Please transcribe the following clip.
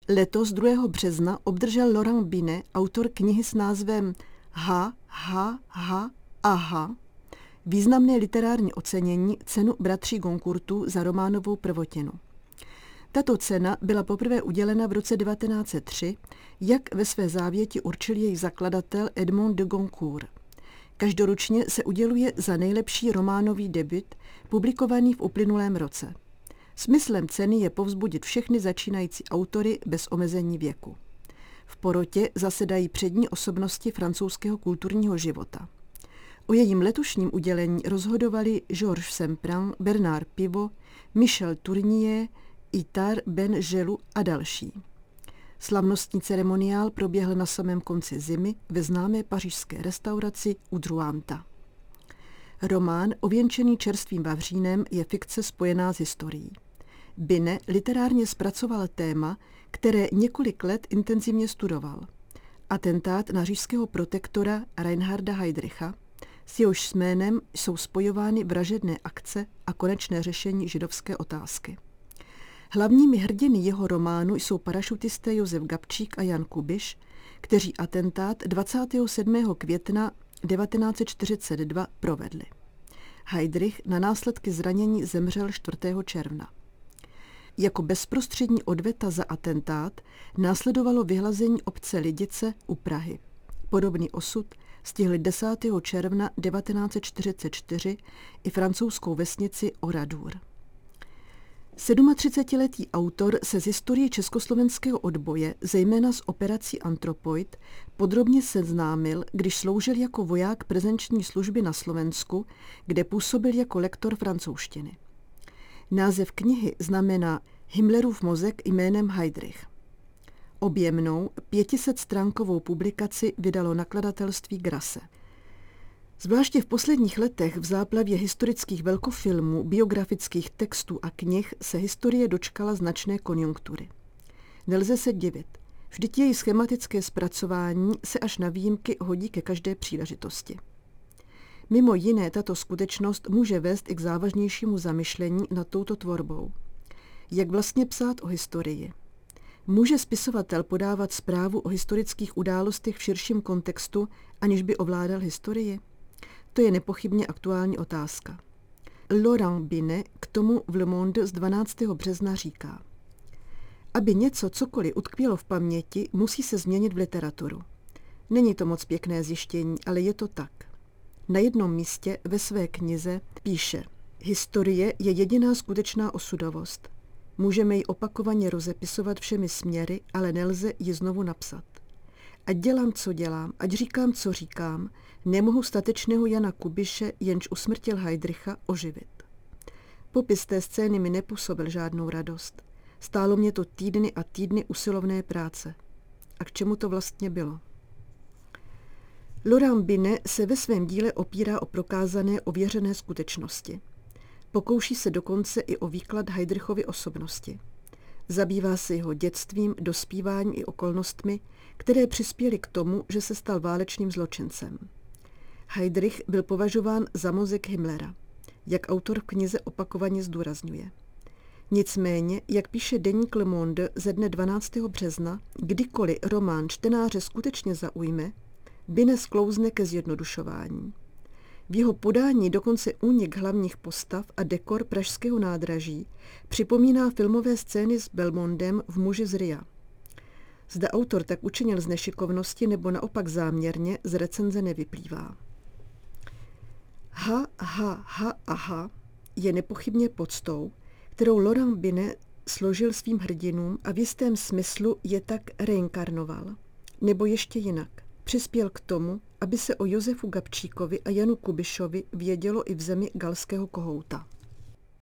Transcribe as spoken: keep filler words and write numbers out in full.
Letos druhého března obdržel Laurent Binet, autor knihy s názvem Ha, ha, ha, aha, významné literární ocenění, cenu bratří Goncourtů za románovou prvotinu. Tato cena byla poprvé udělena v roce devatenáct set tři, jak ve své závěti určil její zakladatel Edmond de Goncourt. Každoročně se uděluje za nejlepší románový debut, publikovaný v uplynulém roce. Smyslem ceny je povzbudit všechny začínající autory bez omezení věku. V porotě zasedají přední osobnosti francouzského kulturního života. O jejím letošním udělení rozhodovali Georges Semprin, Bernard Pivot, Michel Tournier, Itar Ben Jelou a další. Slavnostní ceremoniál proběhl na samém konci zimy ve známé pařížské restauraci U Drouanta. Román, ověnčený čerstvým vavřínem, je fikce spojená s historií. Binet literárně zpracoval téma, které několik let intenzivně studoval. Atentát na říšského protektora Reinharda Heydricha, s jehož jménem jsou spojovány vražedné akce a konečné řešení židovské otázky. Hlavními hrdiny jeho románu jsou parašutisté Josef Gabčík a Jan Kubiš, kteří atentát dvacátého sedmého května devatenáct set čtyřicet dva provedli. Heydrich na následky zranění zemřel čtvrtého června. Jako bezprostřední odveta za atentát následovalo vyhlazení obce Lidice u Prahy. Podobný osud stihli desátého června devatenáct set čtyřicet čtyři i francouzskou vesnici Oradour. sedmatřicetiletý autor se z historie československého odboje, zejména z operací Antropoid, podrobně seznámil, když sloužil jako voják prezenční služby na Slovensku, kde působil jako lektor francouzštiny. Název knihy znamená Himmlerův mozek jménem Heydrich. Objemnou pětisetstránkovou publikaci vydalo nakladatelství Grasse. Zvláště v posledních letech v záplavě historických velkofilmů, biografických textů a knih se historie dočkala značné konjunktury. Nelze se divit. Vždyť její schematické zpracování se až na výjimky hodí ke každé příležitosti. Mimo jiné tato skutečnost může vést i k závažnějšímu zamyšlení nad touto tvorbou. Jak vlastně psát o historii? Může spisovatel podávat zprávu o historických událostech v širším kontextu, aniž by ovládal historii? To je nepochybně aktuální otázka. Laurent Binet k tomu v Le Monde z dvanáctého března říká: aby něco cokoliv utkvělo v paměti, musí se změnit v literaturu. Není to moc pěkné zjištění, ale je to tak. Na jednom místě ve své knize píše: historie je jediná skutečná osudovost. Můžeme ji opakovaně rozepisovat všemi směry, ale nelze ji znovu napsat. Ať dělám, co dělám, ať říkám, co říkám, nemohu statečného Jana Kubiše, jenž usmrtil Heydricha, oživit. Popis té scény mi nepůsobil žádnou radost. Stálo mě to týdny a týdny usilovné práce. A k čemu to vlastně bylo? Laurent Binet se ve svém díle opírá o prokázané, ověřené skutečnosti. Pokouší se dokonce i o výklad Heydrichovy osobnosti. Zabývá se jeho dětstvím, dospíváním i okolnostmi, které přispěly k tomu, že se stal válečným zločincem. Heydrich byl považován za mozek Himmlera, jak autor v knize opakovaně zdůrazňuje. Nicméně, jak píše deník Le Monde ze dne dvanáctého března, kdykoliv román čtenáře skutečně zaujme, Binet sklouzne ke zjednodušování. V jeho podání dokonce únik hlavních postav a dekor pražského nádraží připomíná filmové scény s Belmondem v Muži z Ria. Zda autor tak učinil z nešikovnosti nebo naopak záměrně, z recenze nevyplývá. Ha, ha, ha, aha je nepochybně poctou, kterou Laurent Binet složil svým hrdinům a v jistém smyslu je tak reinkarnoval. Nebo ještě jinak. Přispěl k tomu, aby se o Josefu Gabčíkovi a Janu Kubišovi vědělo i v zemi galského kohouta.